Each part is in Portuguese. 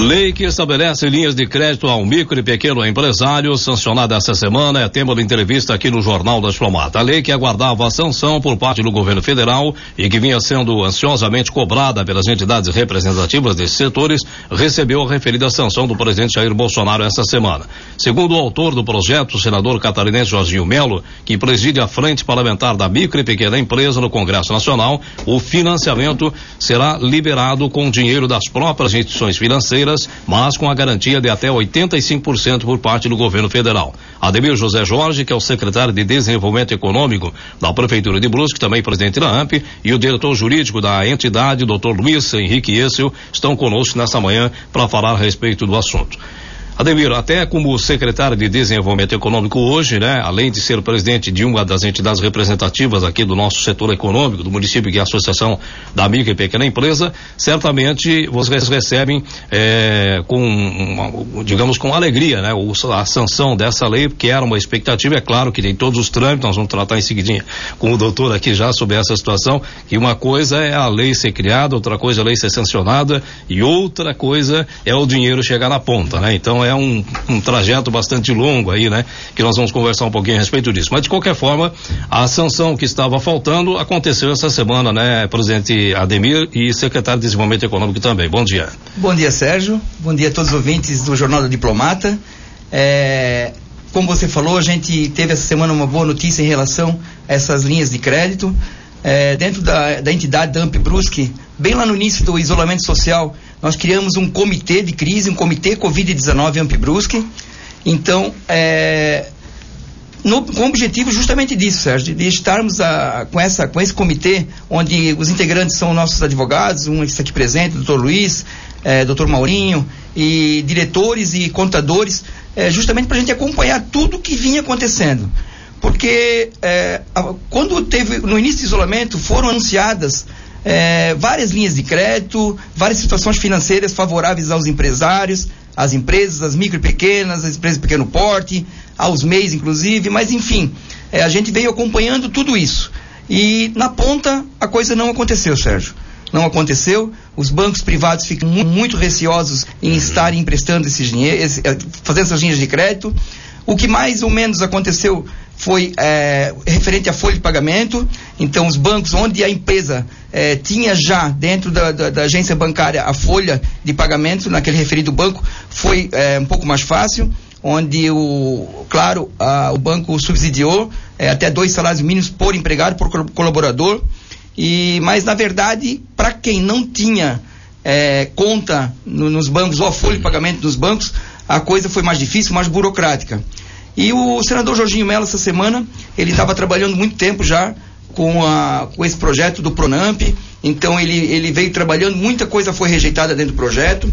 Lei que estabelece linhas de crédito ao micro e pequeno empresário, sancionada essa semana, é tema de entrevista aqui no Jornal da Diplomata. A lei que aguardava a sanção por parte do governo federal e que vinha sendo ansiosamente cobrada pelas entidades representativas desses setores, recebeu a referida sanção do presidente Jair Bolsonaro essa semana. Segundo o autor do projeto, o senador catarinense Jorginho Melo, que preside a frente parlamentar da micro e pequena empresa no Congresso Nacional, o financiamento será liberado com dinheiro das próprias instituições financeiras, mas com a garantia de até 85% por parte do governo federal. Ademir José Jorge, que é o secretário de Desenvolvimento Econômico da Prefeitura de Brusque, também presidente da AMP, e o diretor jurídico da entidade, Dr. Luiz Henrique Essel, estão conosco nesta manhã para falar a respeito do assunto. Ademir, até como secretário de Desenvolvimento Econômico hoje, né, além de ser presidente de uma das entidades representativas aqui do nosso setor econômico, do município, que é a Associação da Micro e Pequena Empresa, certamente vocês recebem com alegria, né, a sanção dessa lei, porque era uma expectativa. É claro que tem todos os trâmites, nós vamos tratar em seguidinha com o doutor aqui já sobre essa situação, que uma coisa é a lei ser criada, outra coisa é a lei ser sancionada e outra coisa é o dinheiro chegar na ponta, né? Então é um trajeto bastante longo aí, né? Que nós vamos conversar um pouquinho a respeito disso. Mas de qualquer forma, a sanção que estava faltando aconteceu essa semana, né, presidente Ademir, e secretário de Desenvolvimento Econômico também. Bom dia. Bom dia, Sérgio. Bom dia a todos os ouvintes do Jornal da Diplomata. Como você falou, a gente teve essa semana uma boa notícia em relação a essas linhas de crédito. Dentro da entidade da AMP Brusque, bem lá no início do isolamento social, nós criamos um comitê de crise, um comitê Covid-19 AMP Brusque. Então, com o objetivo justamente disso, Sérgio, de estarmos com esse comitê, onde os integrantes são nossos advogados, um que está aqui presente, doutor Luiz, doutor Maurinho, e diretores e contadores, justamente para a gente acompanhar tudo o que vinha acontecendo. Porque quando teve, no início do isolamento, foram anunciadas várias linhas de crédito, várias situações financeiras favoráveis aos empresários, às empresas, às micro e pequenas, às empresas de pequeno porte, aos MEIs inclusive, mas enfim, a gente veio acompanhando tudo isso. E na ponta a coisa não aconteceu, Sérgio. Não aconteceu, os bancos privados ficam muito receosos em estarem emprestando esses dinheiros, fazendo essas linhas de crédito. O que mais ou menos aconteceu foi referente à folha de pagamento. Então, os bancos onde a empresa tinha já dentro da agência bancária a folha de pagamento, naquele referido banco, foi um pouco mais fácil, onde o banco subsidiou até 2 salários mínimos por empregado, por colaborador. Mas, na verdade, para quem não tinha conta nos bancos ou a folha de pagamento dos bancos, a coisa foi mais difícil, mais burocrática. E o senador Jorginho Melo, essa semana, ele estava trabalhando muito tempo já com esse projeto do Pronamp. Então ele veio trabalhando, muita coisa foi rejeitada dentro do projeto.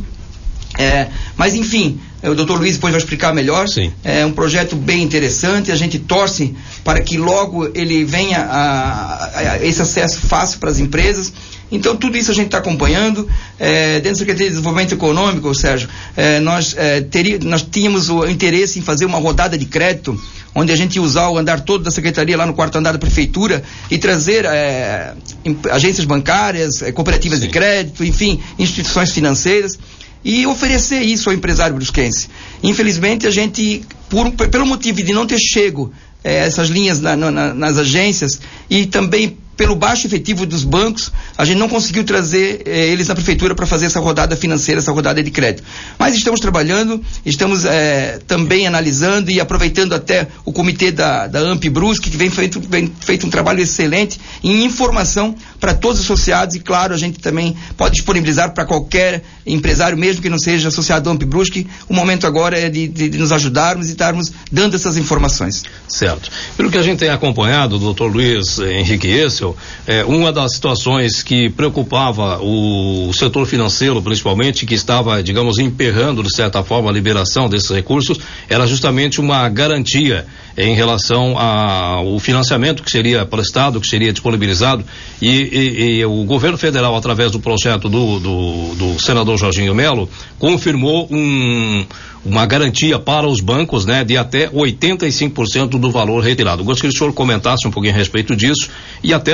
Mas enfim, o doutor Luiz depois vai explicar melhor. Sim. É um projeto bem interessante, a gente torce para que logo ele venha a esse acesso fácil para as empresas. Então tudo isso a gente está acompanhando. Dentro da Secretaria de Desenvolvimento Econômico, Sérgio, nós tínhamos o interesse em fazer uma rodada de crédito, onde a gente ia usar o andar todo da Secretaria lá no 4º andar da Prefeitura e trazer agências bancárias, cooperativas de crédito, enfim, instituições financeiras, e oferecer isso ao empresário brusquense. Infelizmente, a gente, pelo motivo de não ter chego essas linhas nas agências e também pelo baixo efetivo dos bancos, a gente não conseguiu trazer eles na prefeitura para fazer essa rodada financeira, essa rodada de crédito. Mas estamos trabalhando, estamos também analisando e aproveitando até o comitê da AMP Brusque, que vem feito um trabalho excelente em informação para todos os associados, e claro, a gente também pode disponibilizar para qualquer empresário, mesmo que não seja associado à AMP Brusque. O momento agora é de nos ajudarmos e estarmos dando essas informações. Certo. Pelo que a gente tem acompanhado, doutor Luiz Henrique Essel, uma das situações que preocupava o setor financeiro, principalmente, que estava, digamos, emperrando de certa forma a liberação desses recursos, era justamente uma garantia em relação ao financiamento que seria prestado, que seria disponibilizado, e o governo federal, através do projeto do senador Jorginho Melo, confirmou uma garantia para os bancos, né, de até 85% do valor retirado. Gostaria que o senhor comentasse um pouquinho a respeito disso e até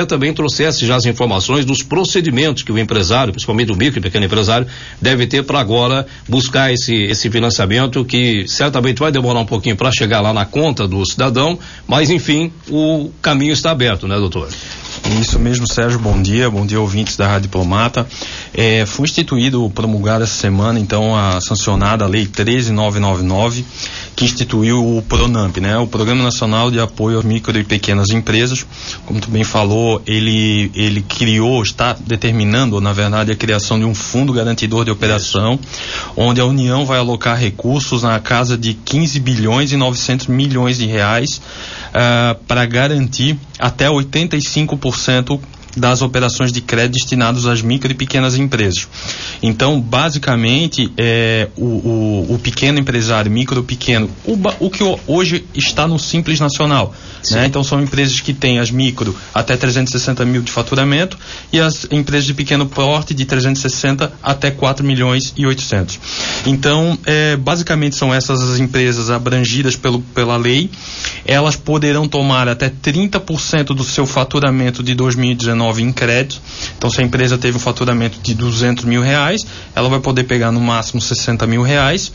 você também trouxesse já as informações dos procedimentos que o empresário, principalmente o micro e pequeno empresário, deve ter para agora buscar esse financiamento, que certamente vai demorar um pouquinho para chegar lá na conta do cidadão, mas enfim, o caminho está aberto, né, doutor? Isso mesmo, Sérgio, bom dia ouvintes da Rádio Diplomata. Foi instituído, promulgada essa semana, então, a sancionada Lei 13.999, que instituiu o PRONAMP, né? O Programa Nacional de Apoio às Micro e Pequenas Empresas. Como tu bem falou, ele criou, está determinando, na verdade, a criação de um fundo garantidor de operação, onde a União vai alocar recursos na casa de 15 bilhões e 900 milhões de reais para garantir até 85% das operações de crédito destinadas às micro e pequenas empresas. Então, basicamente, o pequeno empresário, micro pequeno, o que hoje está no Simples Nacional, né? Então, são empresas que têm as micro até 360 mil de faturamento e as empresas de pequeno porte de 360 até 4 milhões e 800. Então, basicamente são essas as empresas abrangidas pela lei. Elas poderão tomar até 30% do seu faturamento de 2019 em crédito. Então, se a empresa teve um faturamento de 200 mil reais, ela vai poder pegar no máximo 60 mil reais.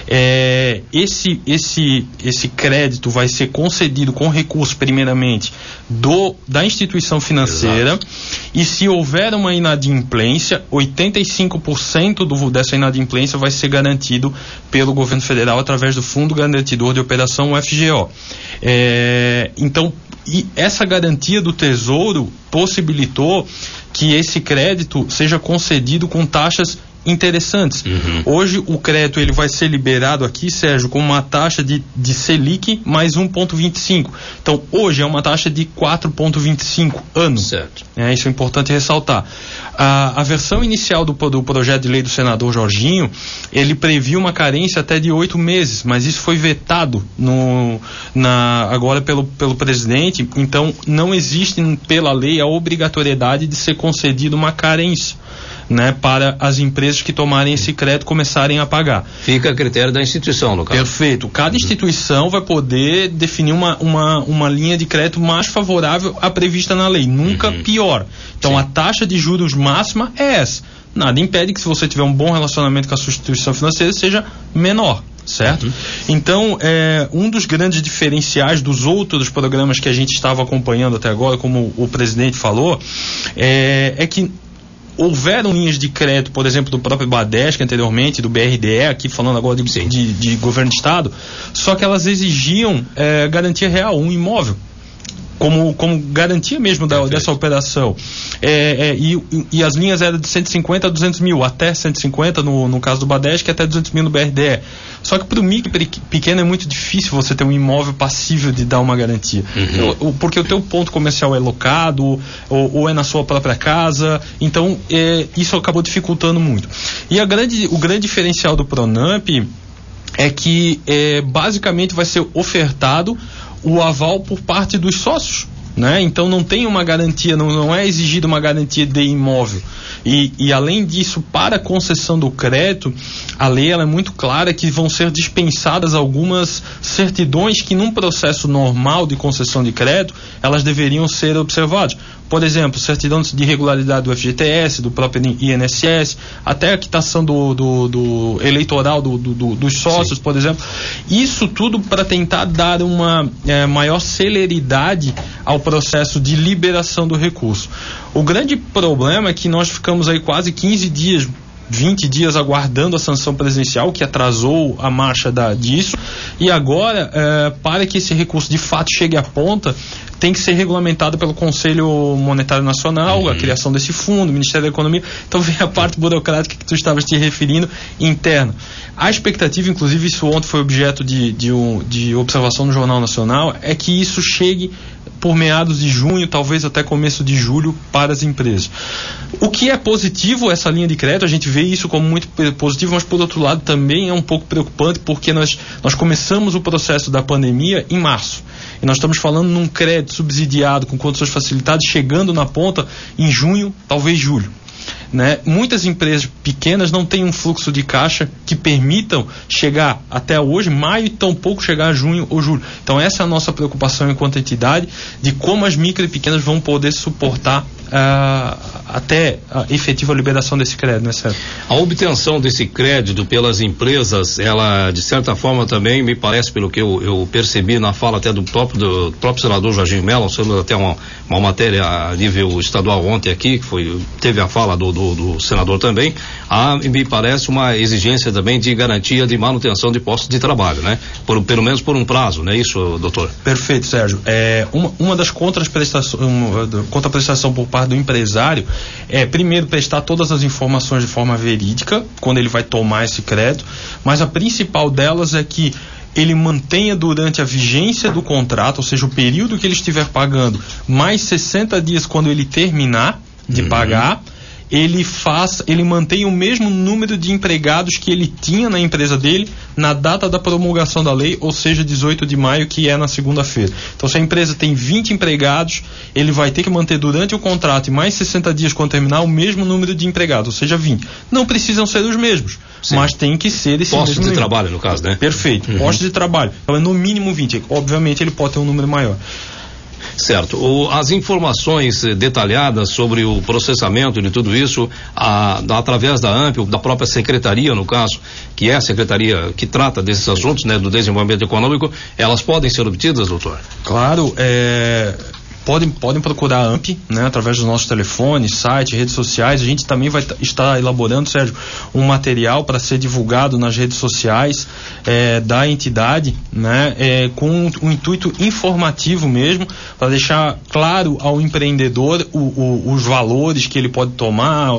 Esse crédito vai ser concedido com recurso, primeiramente, da instituição financeira. Exato. E se houver uma inadimplência, 85% dessa inadimplência vai ser garantido pelo governo federal através do Fundo Garantidor de Operação, o FGO. Então, e essa garantia do Tesouro possibilitou que esse crédito seja concedido com taxas interessantes. Hoje o crédito ele vai ser liberado aqui, Sérgio, com uma taxa de Selic mais 1,25. Então hoje é uma taxa de 4,25 ano. Certo. Isso é importante ressaltar. A versão inicial do projeto de lei do senador Jorginho, ele previa uma carência até de 8 meses, mas isso foi vetado agora pelo presidente. Então não existe pela lei a obrigatoriedade de ser concedida uma carência, né, para as empresas que tomarem esse crédito começarem a pagar. Fica a critério da instituição, no caso. Perfeito. Cada instituição vai poder definir uma linha de crédito mais favorável à prevista na lei, nunca pior. Então, sim, a taxa de juros máxima é essa. Nada impede que, se você tiver um bom relacionamento com a sua instituição financeira, seja menor. Certo? Então, um dos grandes diferenciais dos outros programas que a gente estava acompanhando até agora, como o presidente falou, é que houveram linhas de crédito, por exemplo, do próprio Badesca anteriormente, do BRDE, aqui falando agora de governo de estado, só que elas exigiam garantia real, um imóvel, como garantia mesmo dessa operação. E as linhas eram de 150 a 200 mil, até 150 no caso do Badesca, até 200 mil no BRDE. Só que para o micro pequeno é muito difícil você ter um imóvel passível de dar uma garantia. Porque o teu ponto comercial é locado, ou é na sua própria casa. Então, isso acabou dificultando muito. E o grande diferencial do PRONAMP é que basicamente vai ser ofertado o aval por parte dos sócios, né? Então não tem uma garantia, não é exigida uma garantia de imóvel. E além disso, para a concessão do crédito, a lei ela é muito clara que vão ser dispensadas algumas certidões que, num processo normal de concessão de crédito, elas deveriam ser observadas. Por exemplo, certidão de regularidade do FGTS, do próprio INSS, até a quitação do eleitoral dos sócios, sim, por exemplo. Isso tudo para tentar dar uma maior celeridade ao processo de liberação do recurso. O grande problema é que nós ficamos aí quase 15 dias, 20 dias aguardando a sanção presidencial, que atrasou a marcha disso, e agora, para que esse recurso de fato chegue à ponta, tem que ser regulamentado pelo Conselho Monetário Nacional, a criação desse fundo, o Ministério da Economia. Então vem a parte burocrática que tu estavas te referindo, interna. A expectativa, inclusive isso ontem foi objeto de observação no Jornal Nacional, é que isso chegue por meados de junho, talvez até começo de julho, para as empresas. O que é positivo, essa linha de crédito, a gente vê isso como muito positivo, mas por outro lado também é um pouco preocupante, porque nós começamos o processo da pandemia em março, e nós estamos falando num crédito subsidiado com condições facilitadas, chegando na ponta em junho, talvez julho. né? Muitas empresas pequenas não têm um fluxo de caixa que permitam chegar até hoje, maio, e tampouco chegar a junho ou julho. Então essa é a nossa preocupação enquanto entidade, de como as micro e pequenas vão poder suportar até a efetiva liberação desse crédito, né, Sérgio? A obtenção desse crédito pelas empresas, ela de certa forma também me parece, pelo que eu percebi na fala até do próprio senador Jorginho Mello, sendo até uma matéria a nível estadual ontem aqui, que teve a fala do senador também, me parece uma exigência também de garantia de manutenção de postos de trabalho, né? Pelo menos por um prazo, não é isso, doutor? Perfeito, Sérgio. Uma das contraprestação por parte do empresário é, primeiro, prestar todas as informações de forma verídica quando ele vai tomar esse crédito, mas a principal delas é que ele mantenha durante a vigência do contrato, ou seja, o período que ele estiver pagando, mais 60 dias quando ele terminar de pagar, ele mantém o mesmo número de empregados que ele tinha na empresa dele na data da promulgação da lei, ou seja, 18 de maio, que é na segunda-feira. Então, se a empresa tem 20 empregados, ele vai ter que manter durante o contrato e mais 60 dias quando terminar o mesmo número de empregados, ou seja, 20. Não precisam ser os mesmos, mas tem que ser esse postos de trabalho, no caso, né? Perfeito, postos de trabalho. Então, é no mínimo 20. Obviamente, ele pode ter um número maior. Certo. As informações detalhadas sobre o processamento de tudo isso, através da ANP, da própria secretaria, no caso, que é a secretaria que trata desses assuntos, né, do desenvolvimento econômico, elas podem ser obtidas, doutor? Claro, podem procurar a ANP, né, através dos nossos telefones, site, redes sociais. A gente também vai estar elaborando, Sérgio, um material para ser divulgado nas redes sociais da entidade, né, com um intuito informativo mesmo, para deixar claro ao empreendedor os valores que ele pode tomar,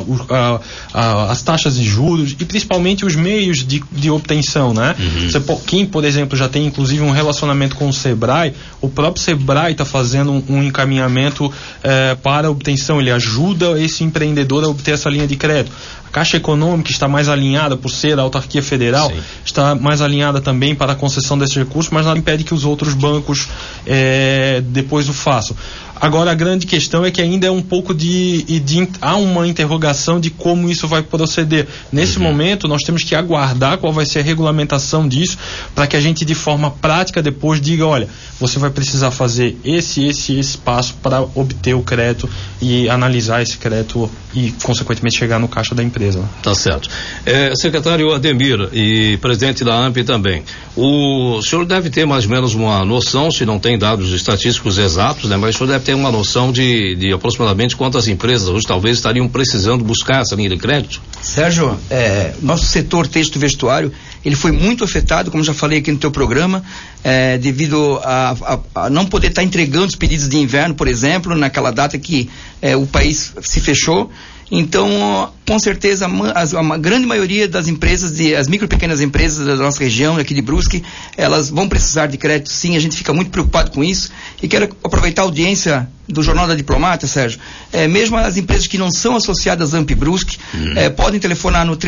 as taxas de juros e principalmente os meios de obtenção, né? Quem, por exemplo, já tem inclusive um relacionamento com o Sebrae, o próprio Sebrae está fazendo um encaminhamento para a obtenção, ele ajuda esse empreendedor a obter essa linha de crédito. A Caixa Econômica está mais alinhada, por ser a autarquia federal, está mais alinhada também para a concessão desses recursos, mas nada impede que os outros bancos depois o façam. Agora, a grande questão é que ainda é um pouco há uma interrogação de como isso vai proceder. Nesse momento, nós temos que aguardar qual vai ser a regulamentação disso, para que a gente, de forma prática, depois diga, olha, você vai precisar fazer esse passo para obter o crédito e analisar esse crédito e, consequentemente, chegar no caixa da empresa. Tá certo. Secretário Ademir e presidente da ANP também, o senhor deve ter mais ou menos uma noção, se não tem dados estatísticos exatos, né, mas o senhor deve ter uma noção de aproximadamente quantas empresas hoje talvez estariam precisando buscar essa linha de crédito? Sérgio, nosso setor texto e vestuário, ele foi muito afetado, como já falei aqui no teu programa, devido a não poder estar entregando os pedidos de inverno, por exemplo, naquela data que o país se fechou. Então, com certeza, a grande maioria das empresas, as micro e pequenas empresas da nossa região, aqui de Brusque, elas vão precisar de crédito, sim. A gente fica muito preocupado com isso. E quero aproveitar a audiência do Jornal da Diplomata, Sérgio. Mesmo as empresas que não são associadas à ANP Brusque, podem telefonar no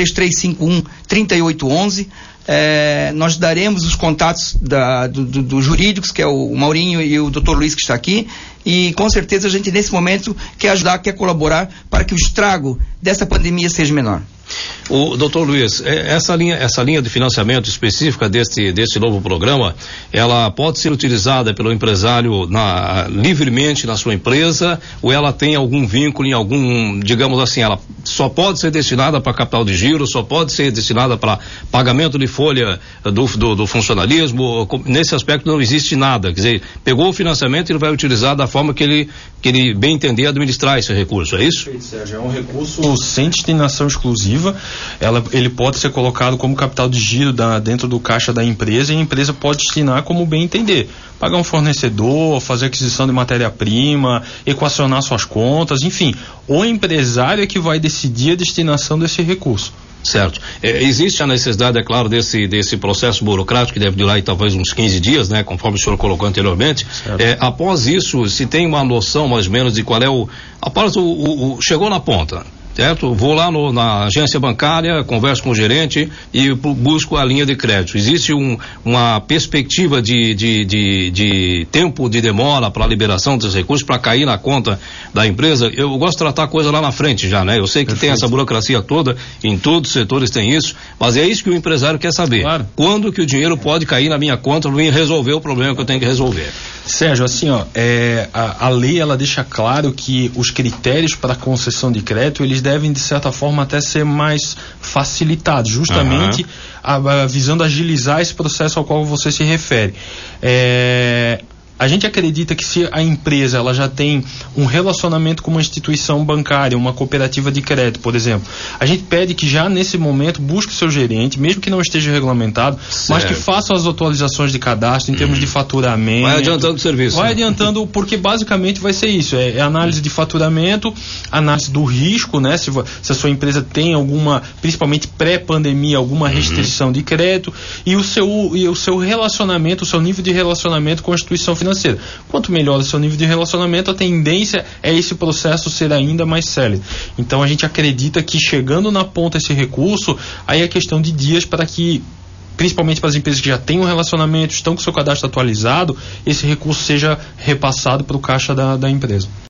3351-3811. Nós daremos os contatos dos jurídicos, que é o Maurinho e o Dr. Luiz, que está aqui, e com certeza a gente nesse momento quer ajudar, quer colaborar para que o estrago dessa pandemia seja menor. O doutor Luiz, essa linha de financiamento específica desse novo programa, ela pode ser utilizada pelo empresário livremente na sua empresa, ou ela tem algum vínculo em algum, digamos assim, ela só pode ser destinada para capital de giro, só pode ser destinada para pagamento de folha do funcionalismo? Nesse aspecto não existe nada, quer dizer, pegou o financiamento e ele vai utilizar da forma que ele bem entender administrar esse recurso, é isso? Perfeito, Sérgio, é um recurso sem destinação exclusiva. Ele pode ser colocado como capital de giro dentro do caixa da empresa, e a empresa pode destinar como bem entender. Pagar um fornecedor, fazer aquisição de matéria-prima, equacionar suas contas, enfim. O empresário é que vai decidir a destinação desse recurso. Certo. Existe a necessidade, é claro, desse processo burocrático que deve durar aí talvez uns 15 dias, né? Conforme o senhor colocou anteriormente. Após isso, se tem uma noção mais ou menos de qual é após chegou na ponta, certo? Vou lá na agência bancária, converso com o gerente e busco a linha de crédito. Existe uma perspectiva de tempo de demora para a liberação desses recursos, para cair na conta da empresa? Eu gosto de tratar a coisa lá na frente já, né? Eu sei que Perfeito. tem essa burocracia toda, em todos os setores tem isso, mas é isso que o empresário quer saber. Claro. Quando que o dinheiro pode cair na minha conta para resolver o problema que eu tenho que resolver? Sérgio, assim, ó, a lei, ela deixa claro que os critérios para concessão de crédito, eles devem, de certa forma, até ser mais facilitados, justamente visando agilizar esse processo ao qual você se refere. A gente acredita que se a empresa ela já tem um relacionamento com uma instituição bancária, uma cooperativa de crédito, por exemplo, a gente pede que já nesse momento busque o seu gerente, mesmo que não esteja regulamentado, mas que faça as atualizações de cadastro em termos de faturamento. Vai adiantando o serviço. Vai adiantando, porque basicamente vai ser isso, é análise de faturamento, análise do risco, né? Se a sua empresa tem alguma, principalmente pré-pandemia, alguma restrição de crédito, e o seu relacionamento, o seu nível de relacionamento com a instituição financeira. Quanto melhor o seu nível de relacionamento, a tendência é esse processo ser ainda mais célere. Então a gente acredita que chegando na ponta esse recurso, aí é questão de dias para que, principalmente para as empresas que já têm um relacionamento, estão com o seu cadastro atualizado, esse recurso seja repassado para o caixa da empresa.